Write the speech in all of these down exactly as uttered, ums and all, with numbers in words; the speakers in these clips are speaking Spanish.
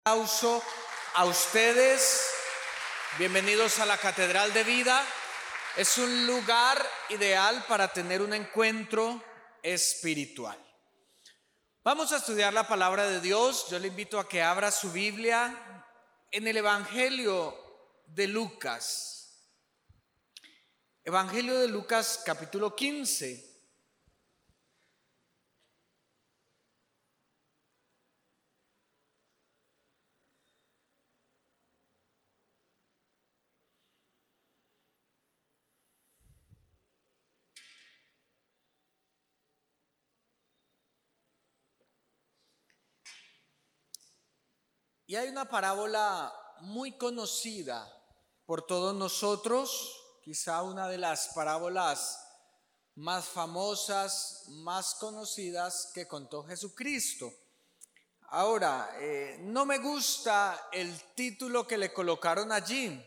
Aplauso a ustedes. Bienvenidos a la Catedral de Vida. Es un lugar ideal para tener un encuentro espiritual. Vamos a estudiar la palabra de Dios. Yo le invito a que abra su Biblia en el Evangelio de Lucas. Evangelio de Lucas, capítulo quince. Y hay una parábola muy conocida por todos nosotros, quizá una de las parábolas más famosas, más conocidas que contó Jesucristo. Ahora, eh, no me gusta el título que le colocaron allí.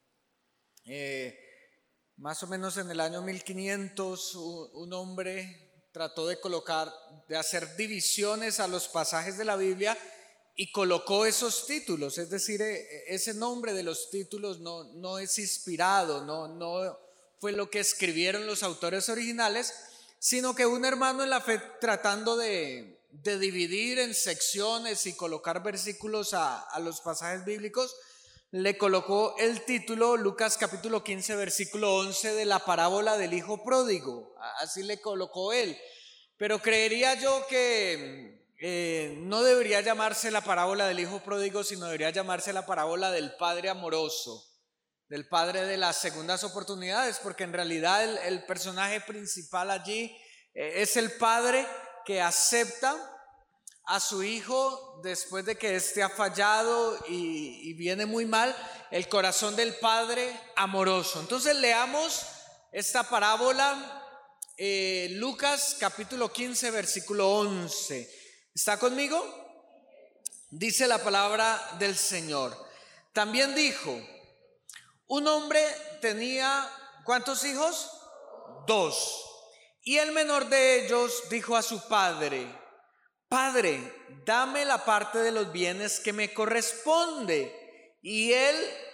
Eh, más o menos en el año mil quinientos, un, un hombre trató de colocar, de hacer divisiones a los pasajes de la Biblia y colocó esos títulos, es decir, ese nombre de los títulos no, no es inspirado, no, no fue lo que escribieron los autores originales, sino que un hermano en la fe, tratando de, de dividir en secciones y colocar versículos a, a los pasajes bíblicos, le colocó el título Lucas capítulo quince versículo once de la parábola del hijo pródigo. Así le colocó él, pero creería yo que Eh, no debería llamarse la parábola del hijo pródigo, sino debería llamarse la parábola del padre amoroso, del padre de las segundas oportunidades, porque en realidad el, el personaje principal allí eh, es el padre que acepta a su hijo después de que éste ha fallado y, y viene muy mal, el corazón del padre amoroso. Entonces leamos esta parábola, eh, Lucas capítulo quince versículo once. ¿Está conmigo? Dice la palabra del Señor. También dijo, un hombre tenía, ¿cuántos hijos? Dos. Y el menor de ellos dijo a su padre, Padre, dame la parte de los bienes que me corresponde. Y él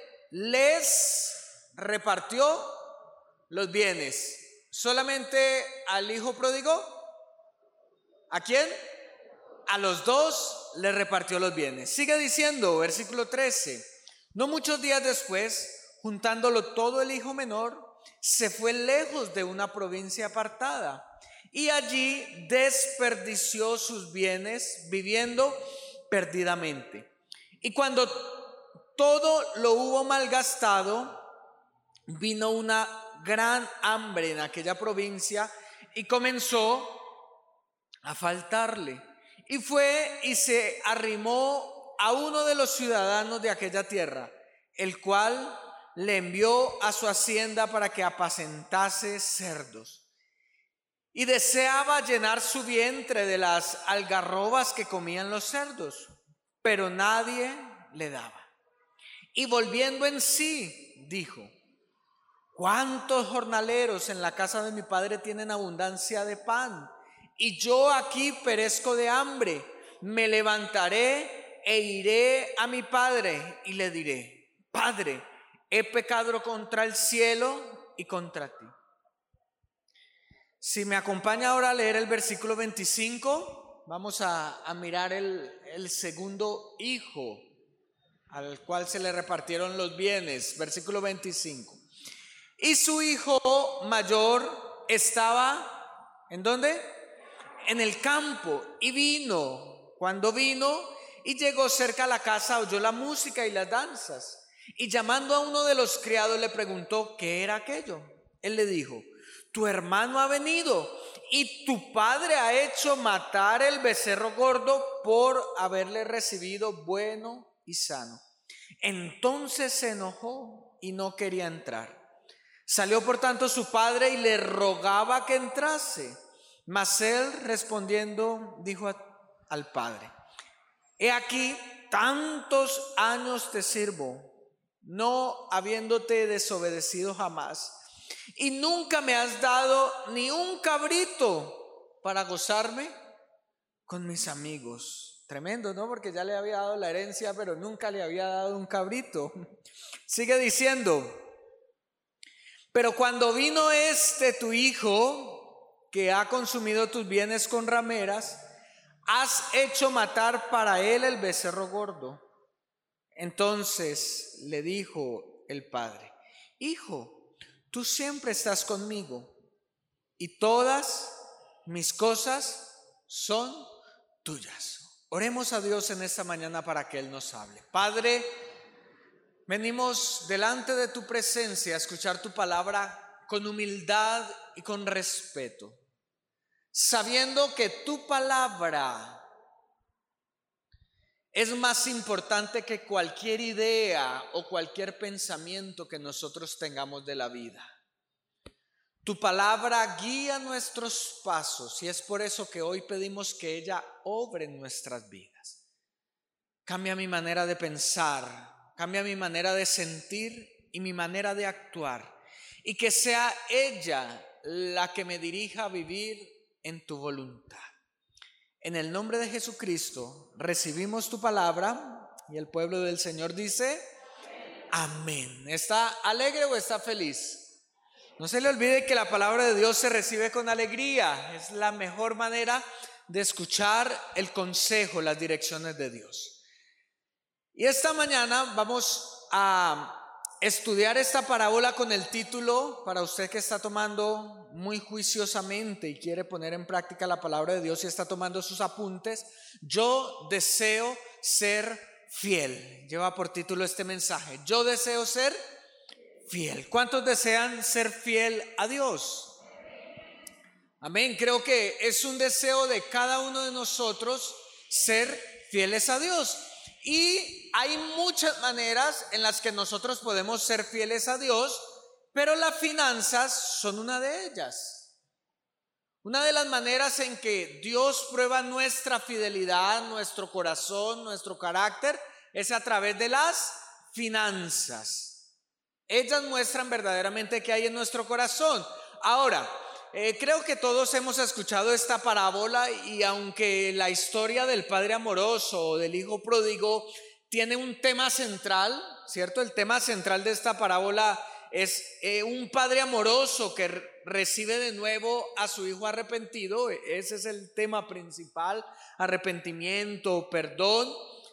les repartió los bienes. ¿Solamente al hijo pródigo? ¿A quién? A los dos le repartió los bienes. Sigue diciendo, versículo trece. No muchos días después, juntándolo todo, el hijo menor se fue lejos de una provincia apartada y allí desperdició sus bienes viviendo perdidamente. Y cuando todo lo hubo malgastado, vino una gran hambre en aquella provincia y comenzó a faltarle. Y fue y se arrimó a uno de los ciudadanos de aquella tierra, el cual le envió a su hacienda para que apacentase cerdos. Y deseaba llenar su vientre de las algarrobas que comían los cerdos, pero nadie le daba. Y volviendo en sí, dijo, ¿cuántos jornaleros en la casa de mi padre tienen abundancia de pan? Y yo aquí perezco de hambre. Me levantaré e iré a mi padre y le diré, Padre, he pecado contra el cielo y contra ti. Si me acompaña ahora a leer el versículo veinticinco, vamos a, a mirar el, el segundo hijo al cual se le repartieron los bienes. Versículo veinticinco. Y su hijo mayor estaba, ¿en dónde? En el campo, y vino, cuando vino y llegó cerca a la casa, oyó la música y las danzas, y llamando a uno de los criados le preguntó qué era aquello. Él le dijo, tu hermano ha venido y tu padre ha hecho matar el becerro gordo por haberle recibido bueno y sano. Entonces se enojó y no quería entrar. Salió por tanto su padre y le rogaba que entrase. Mas él respondiendo dijo a, al padre, he aquí tantos años te sirvo, no habiéndote desobedecido jamás, y nunca me has dado ni un cabrito para gozarme con mis amigos. Tremendo, ¿no? Porque ya le había dado la herencia, pero nunca le había dado un cabrito. Sigue diciendo, pero cuando vino este tu hijo, que ha consumido tus bienes con rameras, has hecho matar para él el becerro gordo. Entonces le dijo el padre, hijo, tú siempre estás conmigo y todas mis cosas son tuyas. Oremos a Dios en esta mañana para que Él nos hable. Padre, venimos delante de tu presencia a escuchar tu palabra con humildad y con respeto, sabiendo que tu palabra es más importante que cualquier idea o cualquier pensamiento que nosotros tengamos de la vida. Tu palabra guía nuestros pasos y es por eso que hoy pedimos que ella obre en nuestras vidas. Cambia mi manera de pensar, cambia mi manera de sentir y mi manera de actuar, y que sea ella la que me dirija a vivir en tu voluntad. En el nombre de Jesucristo recibimos tu palabra y el pueblo del Señor dice amén. ¿Está alegre o está feliz? No se le olvide que la palabra de Dios se recibe con alegría. Es la mejor manera de escuchar el consejo, las direcciones de Dios. Y esta mañana vamos a estudiar esta parábola con el título, para usted que está tomando muy juiciosamente y quiere poner en práctica la palabra de Dios y está tomando sus apuntes, yo deseo ser fiel. Lleva por título este mensaje, yo deseo ser fiel. ¿Cuántos desean ser fiel a Dios? Amén. Creo que es un deseo de cada uno de nosotros ser fieles a Dios. Y hay muchas maneras en las que nosotros podemos ser fieles a Dios, pero las finanzas son una de ellas. Una de las maneras en que Dios prueba nuestra fidelidad, nuestro corazón, nuestro carácter, es a través de las finanzas. Ellas muestran verdaderamente qué hay en nuestro corazón. Ahora, eh, creo que todos hemos escuchado esta parábola, y aunque la historia del padre amoroso o del hijo pródigo tiene un tema central, ¿cierto? El tema central de esta parábola es eh, un padre amoroso que recibe de nuevo a su hijo arrepentido. Ese es el tema principal: arrepentimiento, perdón,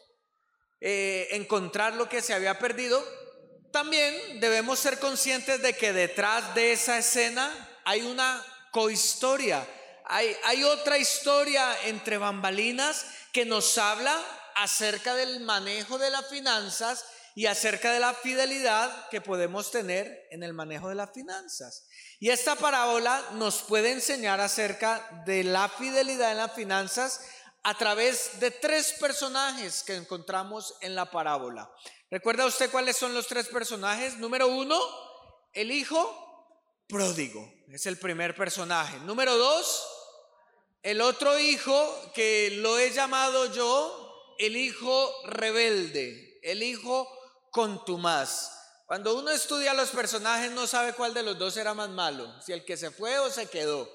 eh, encontrar lo que se había perdido. También debemos ser conscientes de que detrás de esa escena hay una cohistoria, hay, hay otra historia entre bambalinas que nos habla acerca del manejo de las finanzas y acerca de la fidelidad que podemos tener en el manejo de las finanzas. Y esta parábola nos puede enseñar acerca de la fidelidad en las finanzas a través de tres personajes que encontramos en la parábola. ¿Recuerda usted cuáles son los tres personajes? Número uno, el hijo pródigo, es el primer personaje. Número dos, el otro hijo, que lo he llamado yo el hijo rebelde, el hijo contumaz. Cuando uno estudia los personajes no sabe cuál de los dos era más malo, si el que se fue o se quedó.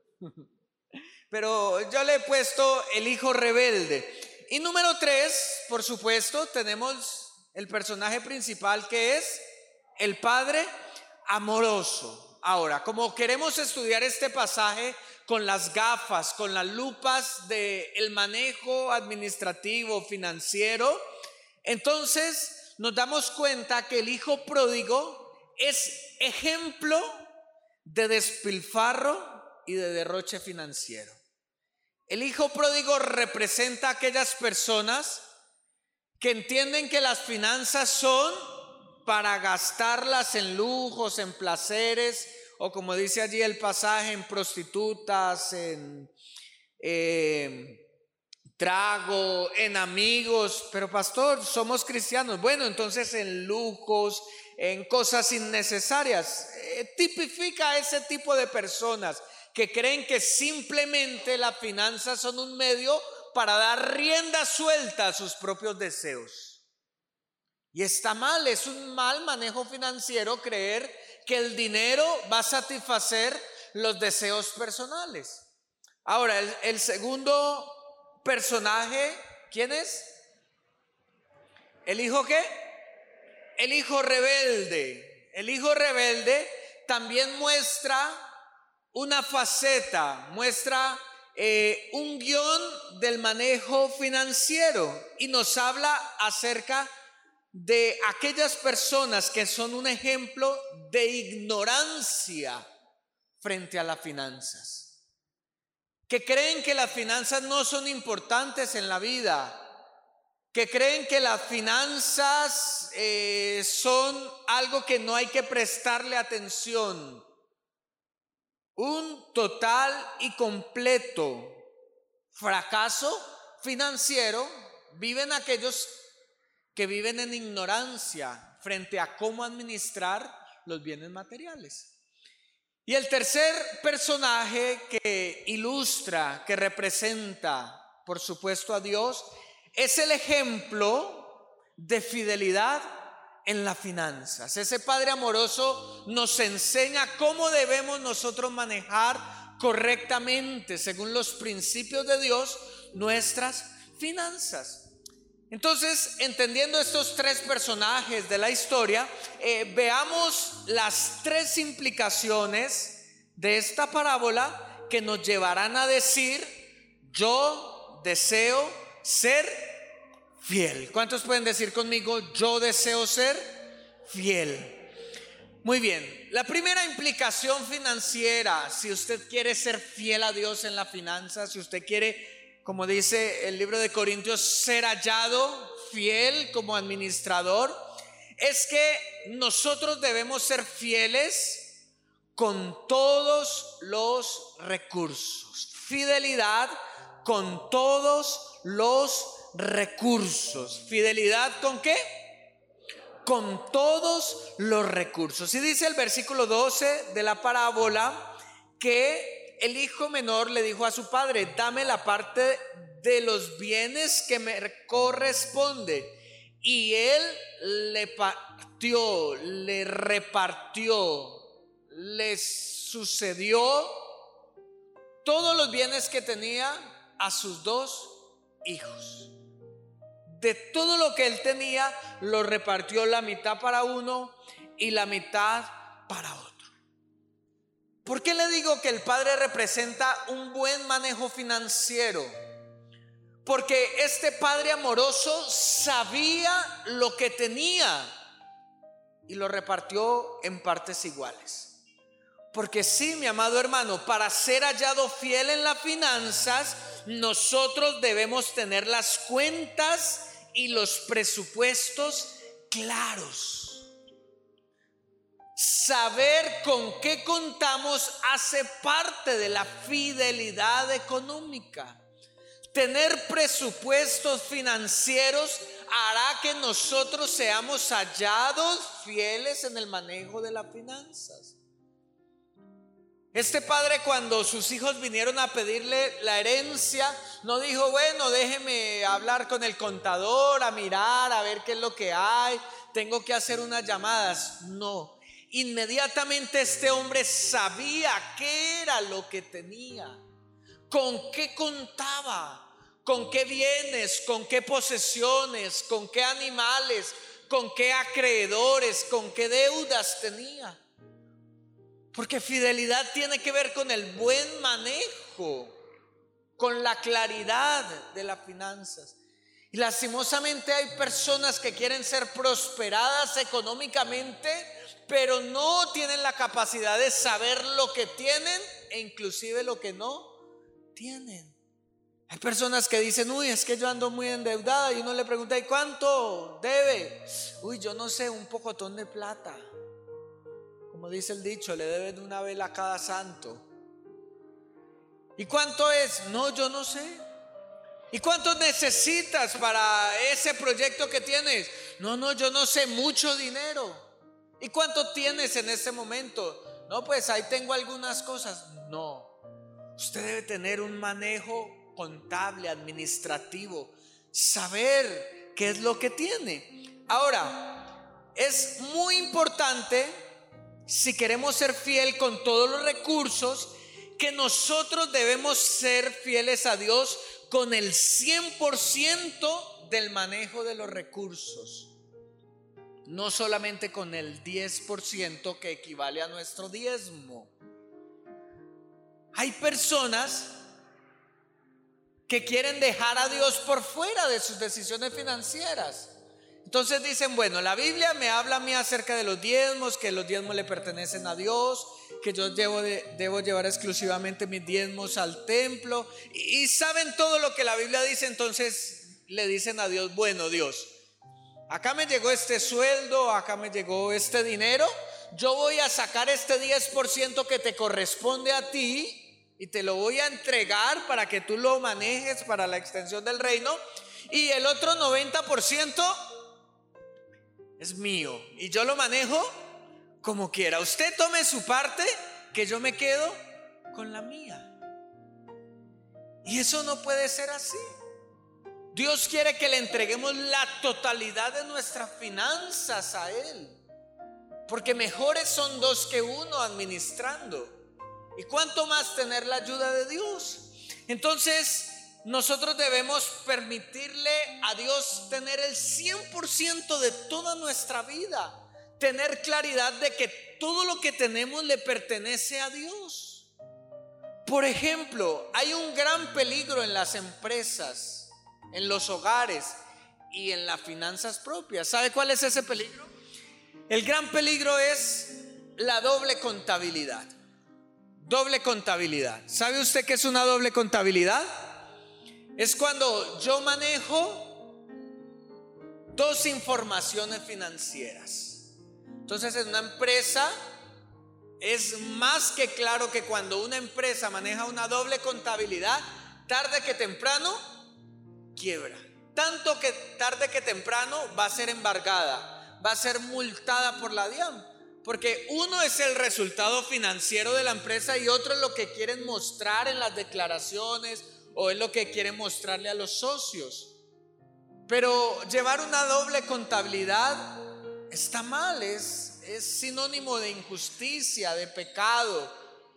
Pero yo le he puesto el hijo rebelde. Y número tres, por supuesto, tenemos el personaje principal, que es el padre amoroso. Ahora, como queremos estudiar este pasaje con las gafas, con las lupas del manejo administrativo, financiero, entonces nos damos cuenta que el hijo pródigo es ejemplo de despilfarro y de derroche financiero. El hijo pródigo representa a aquellas personas que entienden que las finanzas son para gastarlas en lujos, en placeres, o como dice allí el pasaje, en prostitutas, en eh, trago, en amigos. Pero pastor, somos cristianos. Bueno, entonces en lujos, en cosas innecesarias. Eh, tipifica a ese tipo de personas que creen que simplemente las finanzas son un medio para dar rienda suelta a sus propios deseos. Y está mal, es un mal manejo financiero creer que el dinero va a satisfacer los deseos personales. Ahora, el, el segundo personaje ¿Quién es? ¿El hijo qué? El hijo rebelde. El hijo rebelde también muestra una faceta, muestra eh, un guión del manejo financiero y nos habla acerca de aquellas personas que son un ejemplo de ignorancia frente a las finanzas, que creen que las finanzas no son importantes en la vida, que creen que las finanzas eh, son algo que no hay que prestarle atención. Un total y completo fracaso financiero viven aquellos que viven en ignorancia frente a cómo administrar los bienes materiales. Y el tercer personaje que ilustra, que representa, por supuesto, a Dios, es el ejemplo de fidelidad en las finanzas. Ese Padre amoroso nos enseña cómo debemos nosotros manejar correctamente, según los principios de Dios, nuestras finanzas. Entonces, entendiendo estos tres personajes de la historia, eh, veamos las tres implicaciones de esta parábola que nos llevarán a decir: yo deseo ser fiel. ¿Cuántos pueden decir conmigo: yo deseo ser fiel? Muy bien, la primera implicación financiera, si usted quiere ser fiel a Dios en la finanza, si usted quiere, como dice el libro de Corintios, ser hallado fiel como administrador, es que nosotros debemos ser fieles con todos los recursos. Fidelidad con todos los recursos. ¿Fidelidad con qué? Con todos los recursos. Y dice el versículo doce de la parábola que el hijo menor le dijo a su padre: dame la parte de los bienes que me corresponde. Y él le partió, le repartió, le sucedió todos los bienes que tenía a sus dos hijos. De todo lo que él tenía, lo repartió la mitad para uno y la mitad para otro. ¿Por qué le digo que el padre representa un buen manejo financiero? Porque este padre amoroso sabía lo que tenía y lo repartió en partes iguales. Porque sí, mi amado hermano, para ser hallado fiel en las finanzas, nosotros debemos tener las cuentas y los presupuestos claros. Saber con qué contamos hace parte de la fidelidad económica. Tener presupuestos financieros hará que nosotros seamos hallados fieles en el manejo de las finanzas. Este padre, cuando sus hijos vinieron a pedirle la herencia, no dijo: bueno, déjeme hablar con el contador, a mirar, a ver qué es lo que hay, tengo que hacer unas llamadas. No, inmediatamente este hombre sabía qué era lo que tenía, con qué contaba, con qué bienes, con qué posesiones, con qué animales, con qué acreedores, con qué deudas tenía. Porque fidelidad tiene que ver con el buen manejo, con la claridad de las finanzas. Y lastimosamente hay personas que quieren ser prosperadas económicamente, pero no tienen la capacidad de saber lo que tienen e inclusive lo que no tienen. Hay personas que dicen: uy, es que yo ando muy endeudada, y uno le pregunta: ¿y cuánto debe? Uy, yo no sé, un pocotón de plata. Como dice el dicho, le deben una vela a cada santo. ¿Y cuánto es? No, yo no sé. ¿Y cuánto necesitas para ese proyecto que tienes? No, no, yo no sé, mucho dinero. ¿Y cuánto tienes en ese momento? No, pues ahí tengo algunas cosas. No, usted debe tener un manejo contable, administrativo, saber qué es lo que tiene. Ahora, es muy importante, si queremos ser fiel con todos los recursos, que nosotros debemos ser fieles a Dios con el cien por ciento del manejo de los recursos, no solamente con el diez por ciento que equivale a nuestro diezmo. Hay personas que quieren dejar a Dios por fuera de sus decisiones financieras. Entonces dicen, bueno, la Biblia me habla a mí acerca de los diezmos, que los diezmos le pertenecen a Dios, que yo debo, de, debo llevar exclusivamente mis diezmos al templo, y, y saben todo lo que la Biblia dice. Entonces le dicen a Dios, bueno, Dios, acá me llegó este sueldo, acá me llegó este dinero, yo voy a sacar este diez por ciento que te corresponde a ti y te lo voy a entregar para que tú lo manejes para la extensión del reino, y el otro noventa por ciento es mío y yo lo manejo como quiera. Usted tome su parte, que yo me quedo con la mía. Y eso no puede ser así. Dios quiere que le entreguemos la totalidad de nuestras finanzas a Él, porque mejores son dos que uno administrando. Y cuánto más tener la ayuda de Dios. Entonces nosotros debemos permitirle a Dios tener el cien por ciento de toda nuestra vida, tener claridad de que todo lo que tenemos le pertenece a Dios. Por ejemplo, hay un gran peligro en las empresas, en los hogares y en las finanzas propias. ¿Sabe cuál es ese peligro? El gran peligro es la doble contabilidad. Doble contabilidad. ¿Sabe usted qué es una doble contabilidad? Es cuando yo manejo dos informaciones financieras. Entonces, en una empresa es más que claro que cuando una empresa maneja una doble contabilidad, tarde que temprano quiebra. Tanto que tarde que temprano va a ser embargada, va a ser multada por la DIAN. Porque uno es el resultado financiero de la empresa y otro es lo que quieren mostrar en las declaraciones o es lo que quieren mostrarle a los socios. Pero llevar una doble contabilidad está mal, es, es sinónimo de injusticia, de pecado.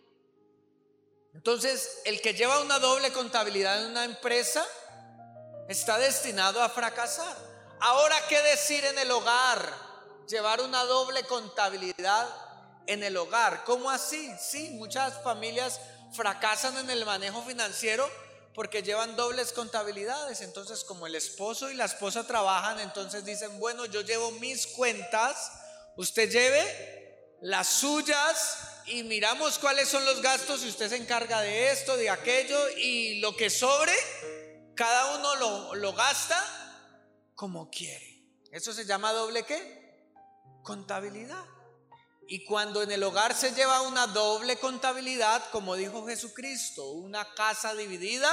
Entonces, el que lleva una doble contabilidad en una empresa está destinado a fracasar. Ahora, ¿qué decir en el hogar? Llevar una doble contabilidad en el hogar. ¿Cómo así? Sí, muchas familias fracasan en el manejo financiero porque llevan dobles contabilidades. Entonces, como el esposo y la esposa trabajan, entonces dicen, bueno, yo llevo mis cuentas, usted lleve las suyas y miramos cuáles son los gastos y usted se encarga de esto, de aquello, y lo que sobre, cada uno lo, lo gasta como quiere. Eso se llama doble ¿qué? Contabilidad. Y cuando en el hogar se lleva una doble contabilidad, como dijo Jesucristo, una casa dividida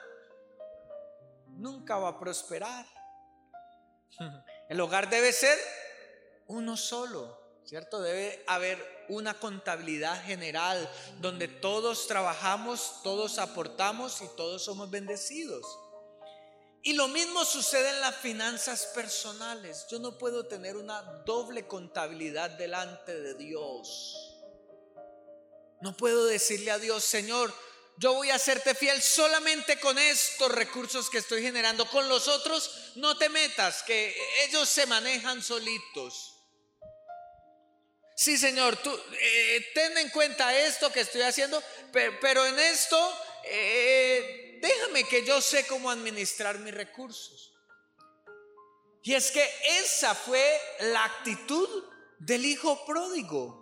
nunca va a prosperar. El hogar debe ser uno solo, ¿cierto? Debe haber una contabilidad general donde todos trabajamos, todos aportamos y todos somos bendecidos. Y lo mismo sucede en las finanzas personales. Yo no puedo tener una doble contabilidad delante de Dios. No puedo decirle a Dios, Señor, yo voy a serte fiel solamente con estos recursos que estoy generando. Con los otros no te metas, que ellos se manejan solitos. Sí, Señor, tú eh, ten en cuenta esto que estoy haciendo, pero, pero en esto eh, déjame que yo sé cómo administrar mis recursos. Y es que esa fue la actitud del hijo pródigo.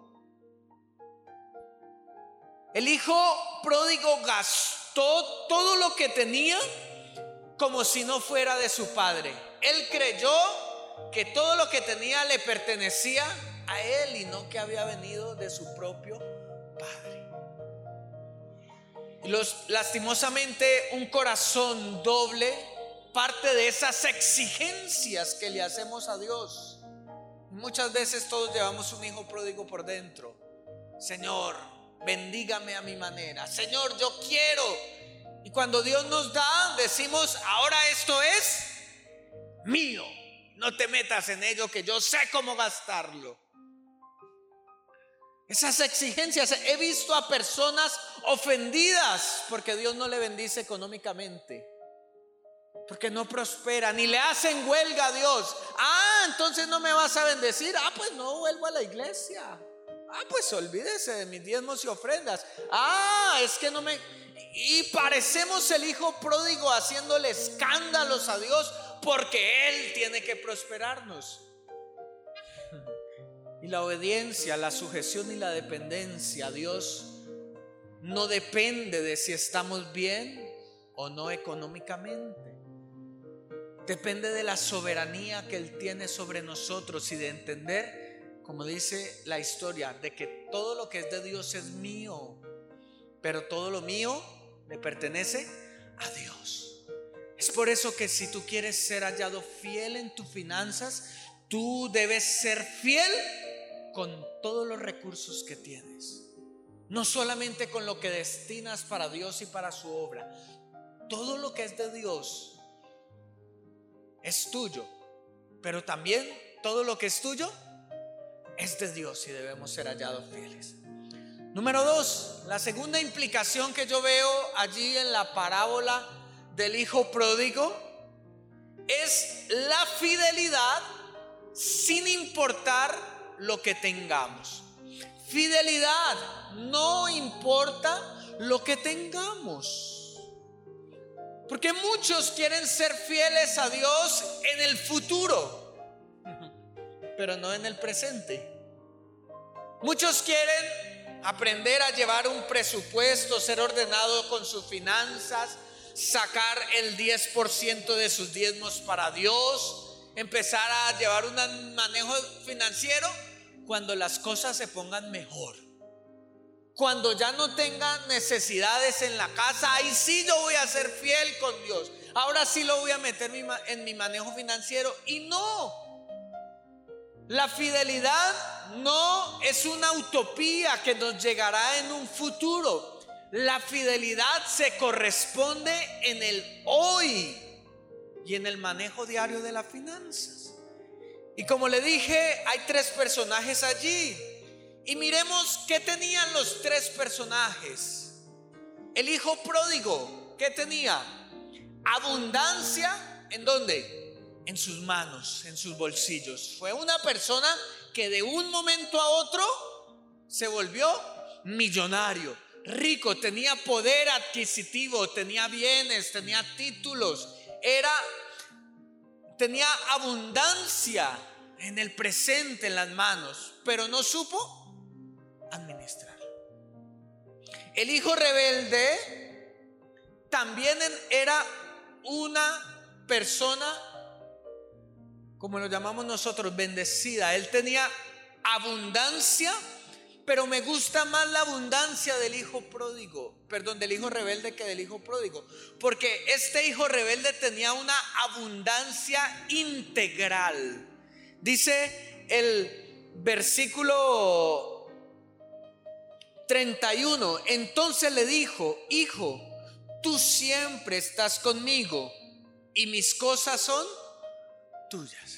El hijo pródigo gastó todo lo que tenía como si no fuera de su padre. Él creyó que todo lo que tenía le pertenecía a él y no que había venido de su propio padre. Los, lastimosamente, un corazón doble parte de esas exigencias que le hacemos a Dios. Muchas veces todos llevamos un hijo pródigo por dentro. Señor, bendígame a mi manera. Señor, yo quiero. Y cuando Dios nos da, decimos, ahora esto es mío. No te metas en ello, que yo sé cómo gastarlo. Esas exigencias, he visto a personas ofendidas porque Dios no le bendice económicamente. porque no prosperan y le hacen huelga a Dios. Ah, entonces no me vas a bendecir. Ah, pues no vuelvo a la iglesia. Ah, pues olvídese de mis diezmos y ofrendas. Ah, es que no me... Y parecemos el hijo pródigo haciéndole escándalos a Dios porque Él tiene que prosperarnos. Y la obediencia, la sujeción y la dependencia a Dios no depende de si estamos bien o no económicamente. Depende de la soberanía que Él tiene sobre nosotros y de entender, como dice la historia, de que todo lo que es de Dios es mío, pero todo lo mío le pertenece a Dios. Es por eso que si tú quieres ser hallado fiel en tus finanzas, tú debes ser fiel con todos los recursos que tienes, no solamente con lo que destinas para Dios y para su obra. Todo lo que es de Dios es tuyo, pero también todo lo que es tuyo es de Dios y debemos ser hallados fieles. Número dos, la segunda implicación que yo veo allí en la parábola del hijo pródigo es la fidelidad sin importar lo que tengamos. Fidelidad, no importa lo que tengamos. Porque muchos quieren ser fieles a Dios en el futuro, pero no en el presente. Muchos quieren aprender a llevar un presupuesto, ser ordenado con sus finanzas, sacar el diez por ciento de sus diezmos para Dios, empezar a llevar un manejo financiero cuando las cosas se pongan mejor. Cuando ya no tengan necesidades en la casa, ahí sí yo voy a ser fiel con Dios. Ahora sí lo voy a meter en mi manejo financiero. Y no, la fidelidad no es una utopía que nos llegará en un futuro. La fidelidad se corresponde en el hoy y en el manejo diario de las finanzas. Y como le dije, hay tres personajes allí. Y miremos qué tenían los tres personajes. El hijo pródigo, ¿qué tenía? Abundancia, ¿en dónde? En sus manos, en sus bolsillos. Fue una persona que de un momento a otro se volvió millonario, rico, tenía poder adquisitivo, tenía bienes, tenía títulos, era, tenía abundancia en el presente, en las manos, pero no supo administrar. El hijo rebelde también era una persona, como lo llamamos nosotros, bendecida. Él tenía abundancia, pero me gusta más la abundancia del hijo pródigo, perdón, del hijo rebelde que del hijo pródigo, porque este hijo rebelde tenía una abundancia integral. Dice el versículo treinta y uno, entonces le dijo: hijo, tú siempre estás conmigo y mis cosas son tuyas.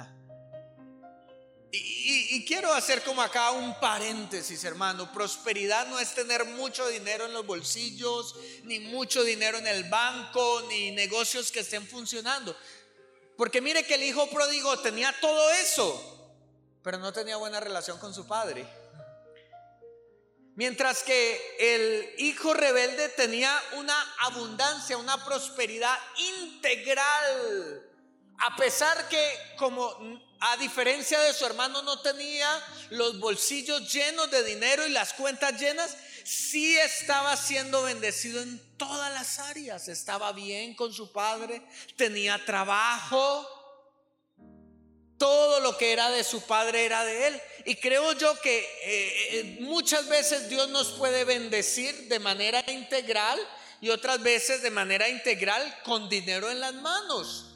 Y, y, y quiero hacer como acá un paréntesis, hermano. Prosperidad no es tener mucho dinero en los bolsillos, ni mucho dinero en el banco, ni negocios que estén funcionando. Porque mire que el hijo pródigo tenía todo eso, pero no tenía buena relación con su padre. Mientras que el hijo rebelde tenía una abundancia, una prosperidad integral. A pesar que, como a diferencia de su hermano, no tenía los bolsillos llenos de dinero y las cuentas llenas, sí estaba siendo bendecido en todas las áreas. Estaba bien con su padre, tenía trabajo. Todo lo que era de su padre era de él. Y creo yo que eh, muchas veces Dios nos puede bendecir de manera integral y otras veces de manera integral con dinero en las manos.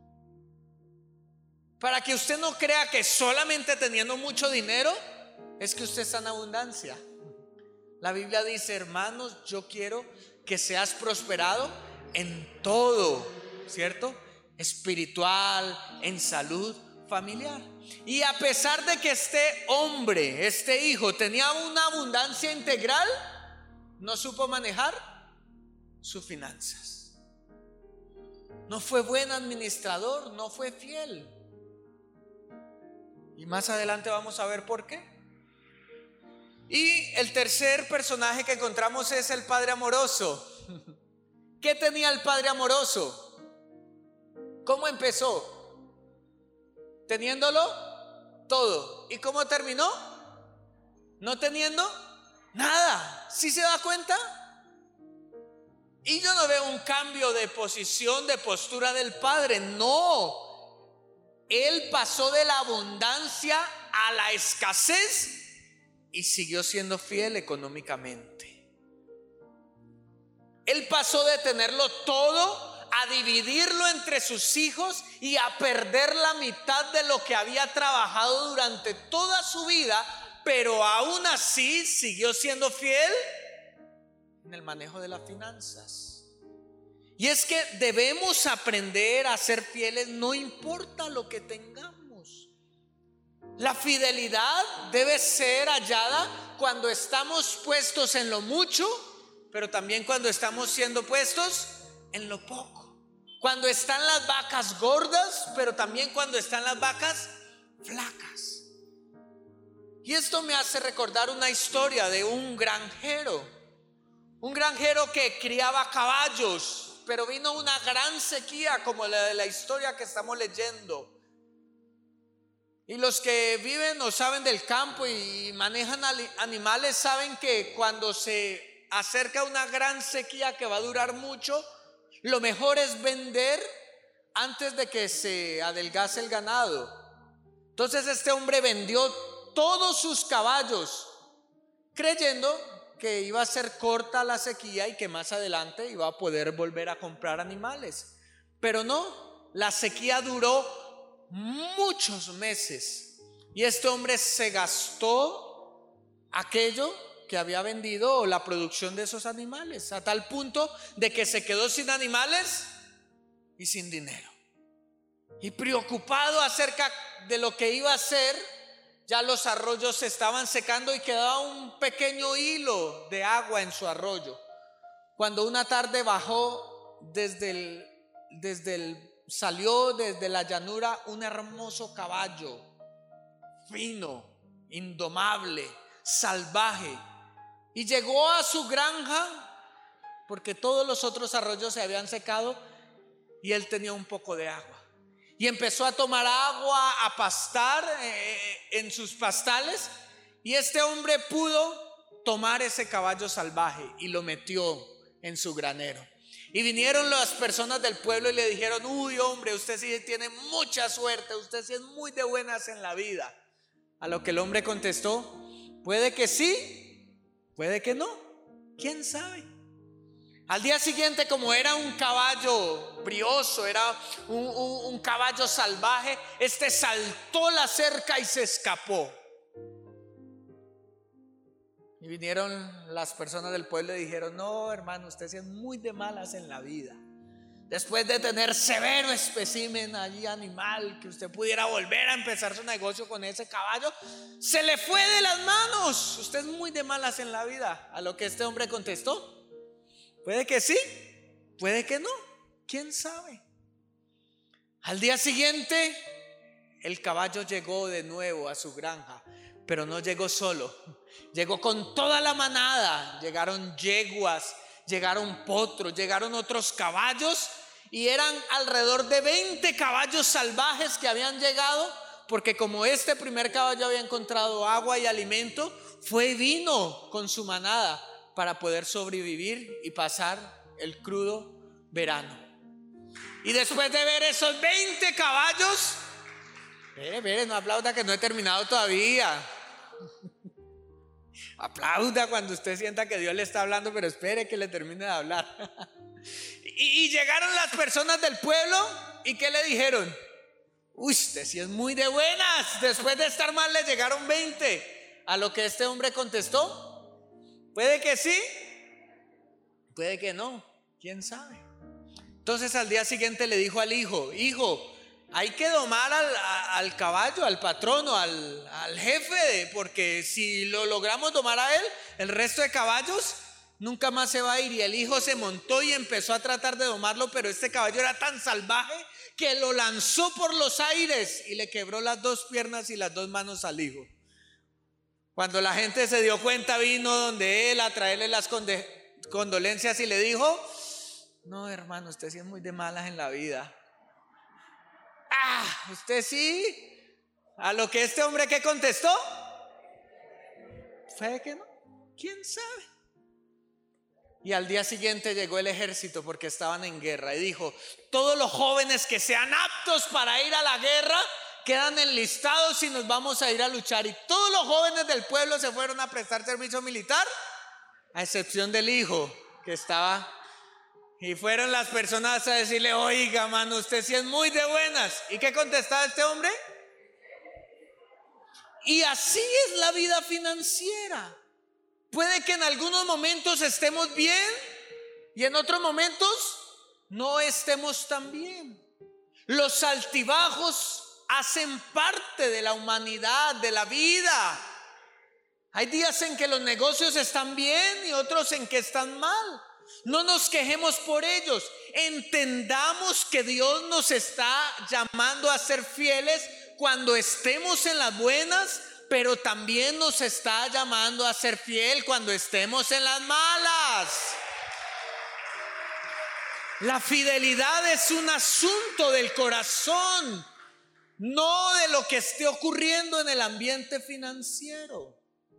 Para que usted no crea que solamente teniendo mucho dinero es que usted está en abundancia. La Biblia dice: hermanos, yo quiero que seas prosperado en todo, ¿cierto? Espiritual, en salud, familiar. Y a pesar de que este hombre, este hijo, tenía una abundancia integral, no supo manejar sus finanzas. no fue buen administrador, no fue fiel. Y más adelante vamos a ver por qué. Y el tercer personaje que encontramos es el padre amoroso. ¿Qué tenía el padre amoroso? ¿Cómo empezó? Teniéndolo todo. ¿Y cómo terminó? No teniendo nada. ¿Sí se da cuenta? Y yo no veo un cambio de posición, de postura del padre. No. Él pasó de la abundancia a la escasez y siguió siendo fiel económicamente. Él pasó de tenerlo todo a dividirlo entre sus hijos y a perder la mitad de lo que había trabajado durante toda su vida, pero aún así siguió siendo fiel en el manejo de las finanzas. Y es que debemos aprender a ser fieles, no importa lo que tengamos. La fidelidad debe ser hallada cuando estamos puestos en lo mucho, pero también cuando estamos siendo puestos en lo poco. Cuando están las vacas gordas, pero también cuando están las vacas flacas. Y esto me hace recordar una historia de un granjero. Un granjero que criaba caballos, pero vino una gran sequía como la de la historia que estamos leyendo. Y los que viven o saben del campo y manejan animales saben que cuando se acerca una gran sequía que va a durar mucho, lo mejor es vender antes de que se adelgace el ganado. Entonces este hombre vendió todos sus caballos, creyendo que iba a ser corta la sequía y que más adelante iba a poder volver a comprar animales. Pero no, la sequía duró muchos meses y este hombre se gastó aquello que había vendido o la producción de esos animales, a tal punto de que se quedó sin animales y sin dinero. Y preocupado acerca de lo que iba a hacer, ya los arroyos se estaban secando y quedaba un pequeño hilo de agua en su arroyo. Cuando una tarde bajó desde el, desde el, salió desde la llanura un hermoso caballo, fino, indomable, salvaje, y llegó a su granja porque todos los otros arroyos se habían secado y él tenía un poco de agua. Y empezó a tomar agua, a pastar eh, en sus pastales. Y este hombre pudo tomar ese caballo salvaje y lo metió en su granero. Y vinieron las personas del pueblo y le dijeron: uy, hombre, usted sí tiene mucha suerte, usted sí es muy de buenas en la vida. A lo que el hombre contestó: puede que sí, puede que no, quién sabe. Al día siguiente, como era un caballo brioso, era un, un, un caballo salvaje, este saltó la cerca y se escapó. Y vinieron las personas del pueblo y dijeron: no, hermano, usted sí es muy de malas en la vida. Después de tener severo espécimen allí animal, que usted pudiera volver a empezar su negocio con ese caballo, se le fue de las manos. Usted es muy de malas en la vida. A lo que este hombre contestó: puede que sí, puede que no, quién sabe. Al día siguiente, el caballo llegó de nuevo a su granja, pero no llegó solo, llegó con toda la manada. Llegaron yeguas, llegaron potros, llegaron otros caballos, y eran alrededor de veinte caballos salvajes que habían llegado, porque como este primer caballo había encontrado agua y alimento, fue y vino con su manada para poder sobrevivir y pasar el crudo verano. Y después de ver esos veinte caballos, Mire, mire, no aplauda que no he terminado todavía. Aplauda cuando usted sienta que Dios le está hablando, pero espere que le termine de hablar. y, y llegaron las personas del pueblo, ¿y qué le dijeron? Uy, usted sí es muy de buenas. Después de estar mal le llegaron veinte. A lo que este hombre contestó: puede que sí, puede que no, quién sabe. Entonces al día siguiente le dijo al hijo: hijo, hay que domar al, al caballo, al patrono, al, al jefe, porque si lo logramos domar a él, el resto de caballos nunca más se va a ir. Y el hijo se montó y empezó a tratar de domarlo, pero este caballo era tan salvaje que lo lanzó por los aires y le quebró las dos piernas y las dos manos al hijo. Cuando la gente se dio cuenta, vino donde él a traerle las condolencias y le dijo: no, hermano, usted sí es muy de malas en la vida. Ah, usted sí. A lo que este hombre, ¿qué contestó? ¿Fue que no? ¿Quién sabe? Y al día siguiente llegó el ejército porque estaban en guerra y dijo: todos los jóvenes que sean aptos para ir a la guerra quedan enlistados y nos vamos a ir a luchar. Y todos los jóvenes del pueblo se fueron a prestar servicio militar, a excepción del hijo que estaba. Y fueron las personas a decirle: oiga, mano, usted sí es muy de buenas. ¿Y qué contestaba este hombre? Y así es la vida financiera. Puede que en algunos momentos estemos bien y en otros momentos no estemos tan bien. Los altibajos hacen parte de la humanidad, de la vida. Hay días en que los negocios están bien y otros en que están mal. No nos quejemos por ellos. Entendamos que Dios nos está llamando a ser fieles cuando estemos en las buenas, pero también nos está llamando a ser fiel cuando estemos en las malas. La fidelidad es un asunto del corazón, no de lo que esté ocurriendo en el ambiente financiero.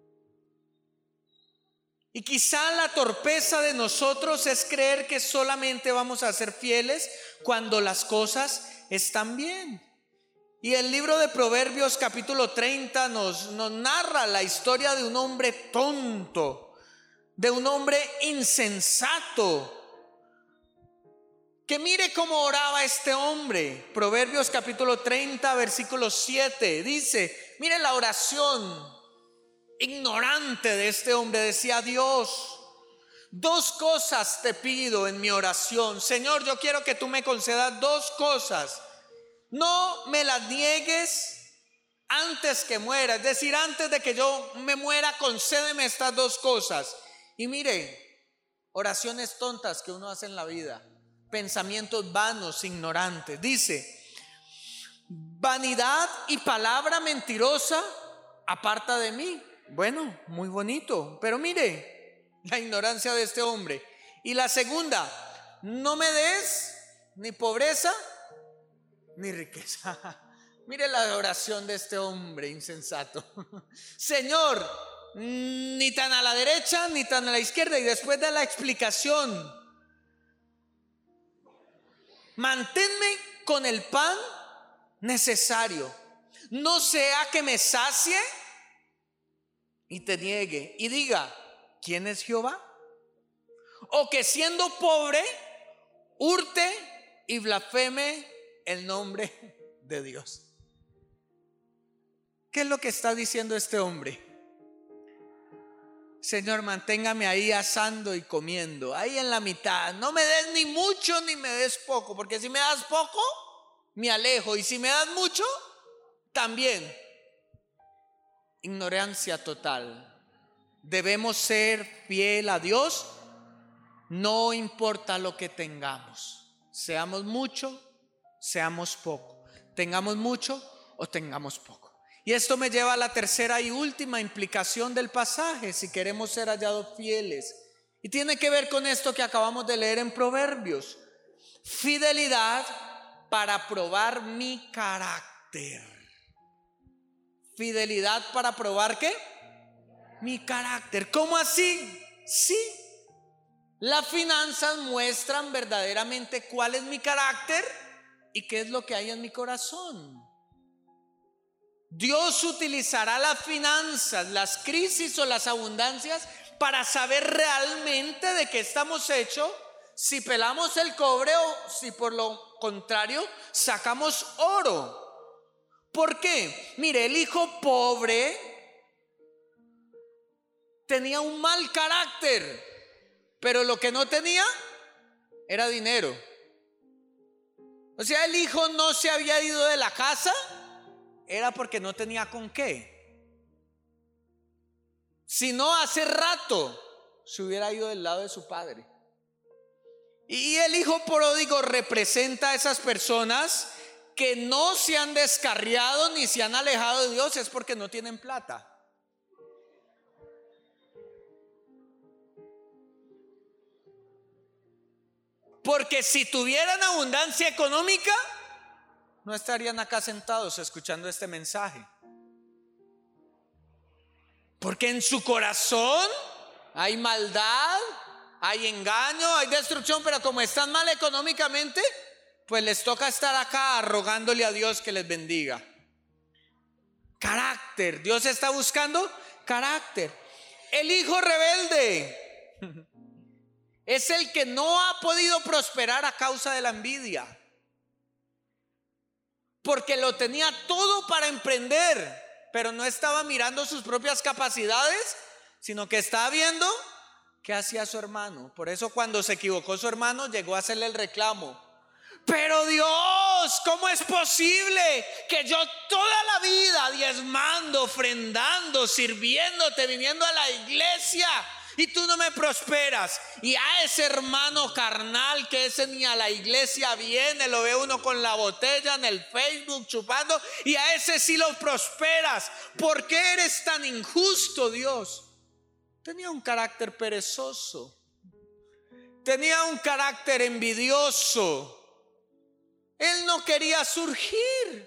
Y quizá la torpeza de nosotros es creer que solamente vamos a ser fieles cuando las cosas están bien. Y el libro de Proverbios capítulo treinta nos, nos narra la historia de un hombre tonto, de un hombre insensato. Que mire cómo oraba este hombre. Proverbios capítulo treinta versículo siete dice: mire la oración ignorante de este hombre. Decía: Dios, dos cosas te pido en mi oración. Señor, yo quiero que tú me concedas dos cosas. No me las niegues antes que muera, es decir, antes de que yo me muera, concédeme estas dos cosas. Y mire, oraciones tontas que uno hace en la vida, pensamientos vanos, ignorantes. Dice: vanidad y palabra mentirosa aparta de mí. Bueno, muy bonito, pero mire la ignorancia de este hombre. Y la segunda: no me des ni pobreza ni riqueza. Mire la oración de este hombre insensato. Señor, ni tan a la derecha ni tan a la izquierda. Y después de la explicación: manténme con el pan necesario, no sea que me sacie y te niegue y diga: ¿quién es Jehová? O que siendo pobre hurte y blasfeme el nombre de Dios. ¿Qué es lo que está diciendo este hombre? Señor, manténgame ahí asando y comiendo, ahí en la mitad. No me des ni mucho ni me des poco, porque si me das poco, me alejo, y si me das mucho, también. Ignorancia total. Debemos ser fiel a Dios, no importa lo que tengamos. Seamos mucho, seamos poco. Tengamos mucho o tengamos poco. Y esto me lleva a la tercera y última implicación del pasaje, si queremos ser hallados fieles. Y tiene que ver con esto que acabamos de leer en Proverbios. Fidelidad para probar mi carácter. Fidelidad para probar ¿qué? Mi carácter. ¿Cómo así? Sí. Las finanzas muestran verdaderamente cuál es mi carácter y qué es lo que hay en mi corazón. Dios utilizará las finanzas, las crisis o las abundancias para saber realmente de qué estamos hechos, si pelamos el cobre o si por lo contrario sacamos oro. ¿Por qué? Mire, el hijo pobre tenía un mal carácter, pero lo que no tenía era dinero. O sea, el hijo no se había ido de la casa, era porque no tenía con qué. Si no, hace rato se hubiera ido del lado de su padre. Y el hijo pródigo representa a esas personas que no se han descarriado ni se han alejado de Dios, es porque no tienen plata. Porque si tuvieran abundancia económica, no estarían acá sentados escuchando este mensaje. Porque en su corazón hay maldad, hay engaño, hay destrucción, pero como están mal económicamente, pues les toca estar acá rogándole a Dios que les bendiga. Carácter, Dios está buscando carácter. El hijo rebelde es el que no ha podido prosperar a causa de la envidia, porque lo tenía todo para emprender, pero no estaba mirando sus propias capacidades, sino que estaba viendo qué hacía su hermano. Por eso cuando se equivocó su hermano, llegó a hacerle el reclamo. Pero Dios, ¿cómo es posible que yo toda la vida diezmando, ofrendando, sirviéndote, viniendo a la iglesia, y tú no me prosperas? Y a ese hermano carnal que ese ni a la iglesia viene, lo ve uno con la botella en el Facebook chupando, y a ese sí lo prosperas. ¿Por qué eres tan injusto, Dios? Tenía un carácter perezoso, tenía un carácter envidioso. Él no quería surgir,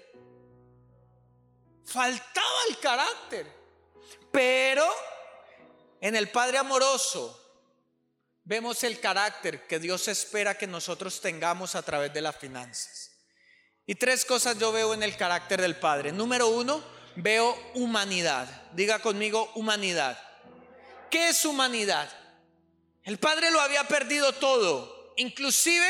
faltaba el carácter. Pero en el Padre amoroso vemos el carácter que Dios espera que nosotros tengamos a través de las finanzas. Y tres cosas yo veo en el carácter del Padre. Número uno, veo humanidad. Diga conmigo, humanidad. ¿Qué es humanidad? El Padre lo había perdido todo, inclusive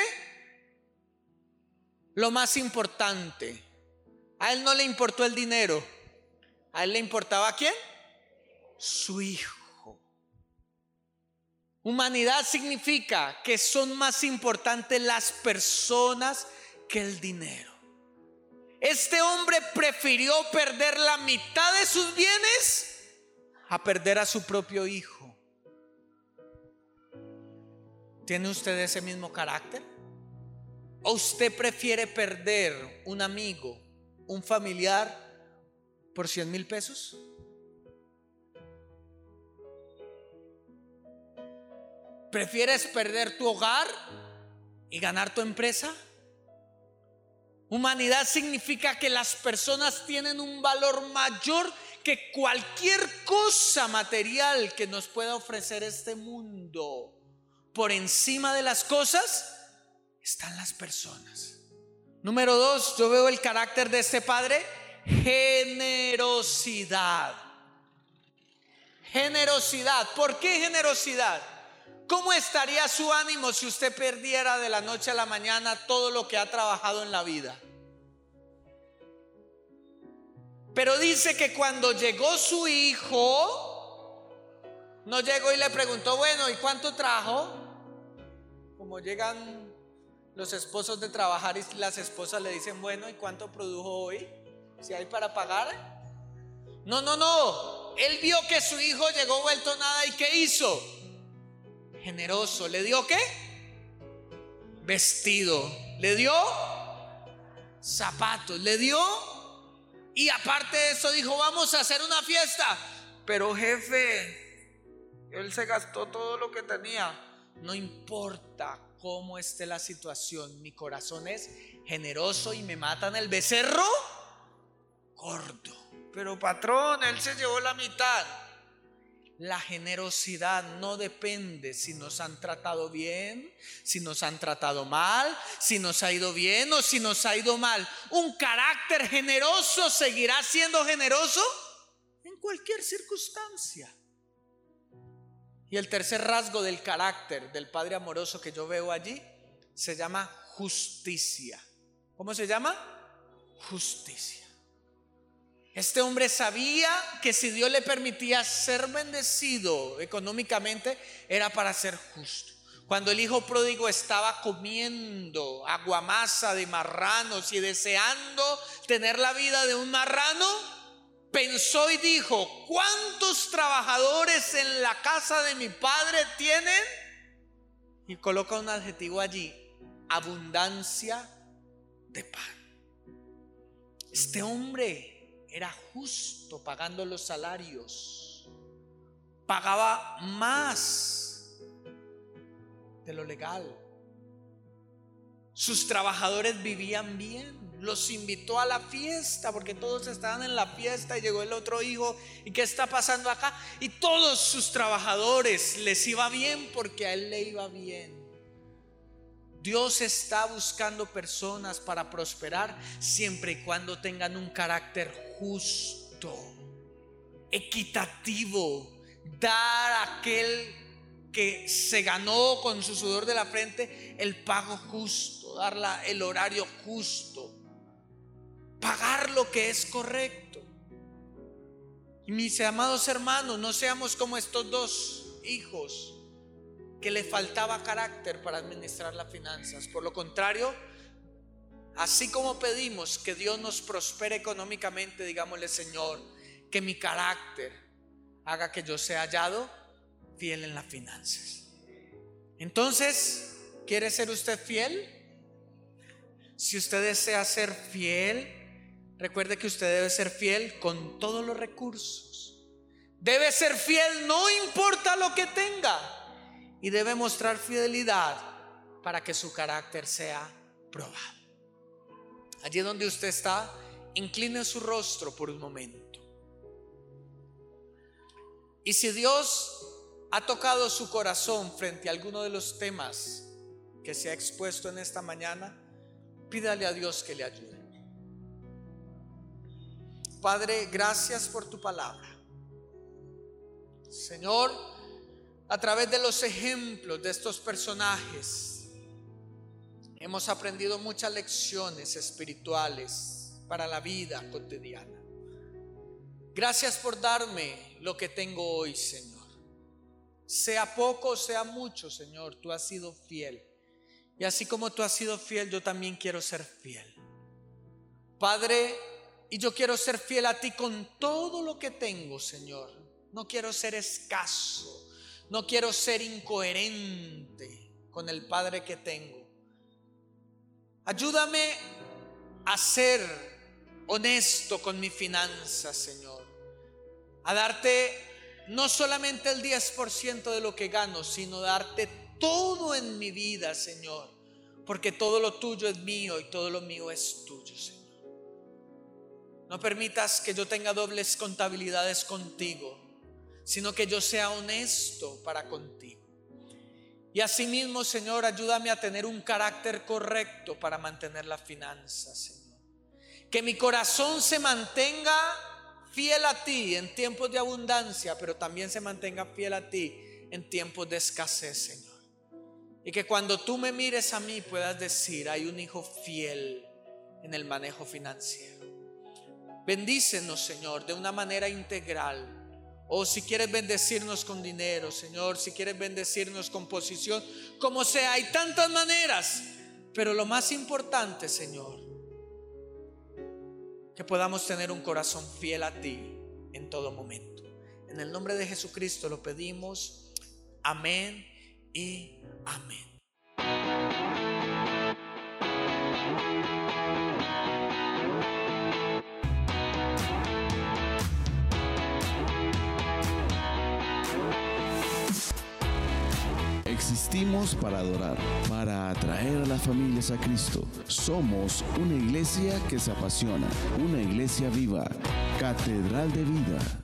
lo más importante. A él no le importó el dinero, a él le importaba ¿a quién? Su hijo. Humanidad significa que son más importantes las personas que el dinero. Este hombre prefirió perder la mitad de sus bienes a perder a su propio hijo. ¿Tiene usted ese mismo carácter? ¿O usted prefiere perder un amigo, un familiar por cien mil pesos? ¿Prefieres perder tu hogar y ganar tu empresa? Humanidad significa que las personas tienen un valor mayor que cualquier cosa material que nos pueda ofrecer este mundo. Por encima de las cosas están las personas. Número dos, yo veo el carácter de este padre: generosidad. Generosidad. ¿Por qué generosidad? ¿Cómo estaría su ánimo si usted perdiera de la noche a la mañana todo lo que ha trabajado en la vida? Pero dice que cuando llegó su hijo, no llegó y le preguntó, bueno, ¿y cuánto trajo? Como llegan los esposos de trabajar y las esposas le dicen, bueno, ¿y cuánto produjo hoy? ¿Si hay para pagar? No, no, no. Él vio que su hijo llegó vuelto nada, ¿y qué hizo? Generoso. ¿Le dio qué? Vestido. ¿Le dio? Zapatos. ¿Le dio? Y aparte de eso dijo, vamos a hacer una fiesta. Pero jefe, él se gastó todo lo que tenía. No importa cómo esté la situación, mi corazón es generoso y me matan el becerro gordo. Pero patrón, él se llevó la mitad. La generosidad no depende si nos han tratado bien, si nos han tratado mal, si nos ha ido bien o si nos ha ido mal. Un carácter generoso seguirá siendo generoso en cualquier circunstancia. Y el tercer rasgo del carácter del Padre amoroso que yo veo allí se llama justicia. ¿Cómo se llama? Justicia. Este hombre sabía que si Dios le permitía ser bendecido económicamente era para ser justo. Cuando el hijo pródigo estaba comiendo aguamasa de marranos y deseando tener la vida de un marrano, pensó y dijo: ¿cuántos trabajadores en la casa de mi padre tienen? Y coloca un adjetivo allí: abundancia de pan. Este hombre era justo pagando los salarios, pagaba más de lo legal. Sus trabajadores vivían bien, los invitó a la fiesta porque todos estaban en la fiesta y llegó el otro hijo. ¿Y qué está pasando acá? Y todos sus trabajadores les iba bien porque a él le iba bien. Dios está buscando personas para prosperar siempre y cuando tengan un carácter justo, equitativo, dar a aquel que se ganó con su sudor de la frente el pago justo, dar la, el horario justo, pagar lo que es correcto. Y mis amados hermanos, no seamos como estos dos hijos que le faltaba carácter para administrar las finanzas. Por lo contrario, así como pedimos que Dios nos prospere económicamente, digámosle: Señor, que mi carácter haga que yo sea hallado fiel en las finanzas. Entonces, ¿quiere ser usted fiel? Si usted desea ser fiel, recuerde que usted debe ser fiel con todos los recursos. Debe ser fiel no importa lo que tenga. Y debe mostrar fidelidad para que su carácter sea probado. Allí donde usted está, incline su rostro por un momento. Y si Dios ha tocado su corazón frente a alguno de los temas que se ha expuesto en esta mañana, pídale a Dios que le ayude. Padre, gracias por tu palabra. Señor, a través de los ejemplos de estos personajes hemos aprendido muchas lecciones espirituales para la vida cotidiana. Gracias por darme lo que tengo hoy, Señor. Sea poco o sea mucho, Señor, tú has sido fiel. Y así como tú has sido fiel, yo también quiero ser fiel. Padre, y yo quiero ser fiel a ti con todo lo que tengo, Señor. No quiero ser escaso. No quiero ser incoherente con el Padre que tengo. Ayúdame a ser honesto con mi finanzas, Señor. A darte no solamente el diez por ciento de lo que gano, sino darte todo en mi vida, Señor. Porque todo lo tuyo es mío y todo lo mío es tuyo, Señor. No permitas que yo tenga dobles contabilidades contigo, sino que yo sea honesto para contigo. Y asimismo, Señor, ayúdame a tener un carácter correcto para mantener las finanzas, Señor. Que mi corazón se mantenga fiel a ti en tiempos de abundancia, pero también se mantenga fiel a ti en tiempos de escasez, Señor. Y que cuando tú me mires a mí puedas decir: hay un hijo fiel en el manejo financiero. Bendícenos, Señor, de una manera integral. O si quieres bendecirnos con dinero, Señor, si quieres bendecirnos con posición, como sea, hay tantas maneras. Pero lo más importante, Señor, que podamos tener un corazón fiel a ti en todo momento. En el nombre de Jesucristo lo pedimos. Amén y amén. Existimos para adorar, para atraer a las familias a Cristo. Somos una iglesia que se apasiona, una iglesia viva, Catedral de Vida.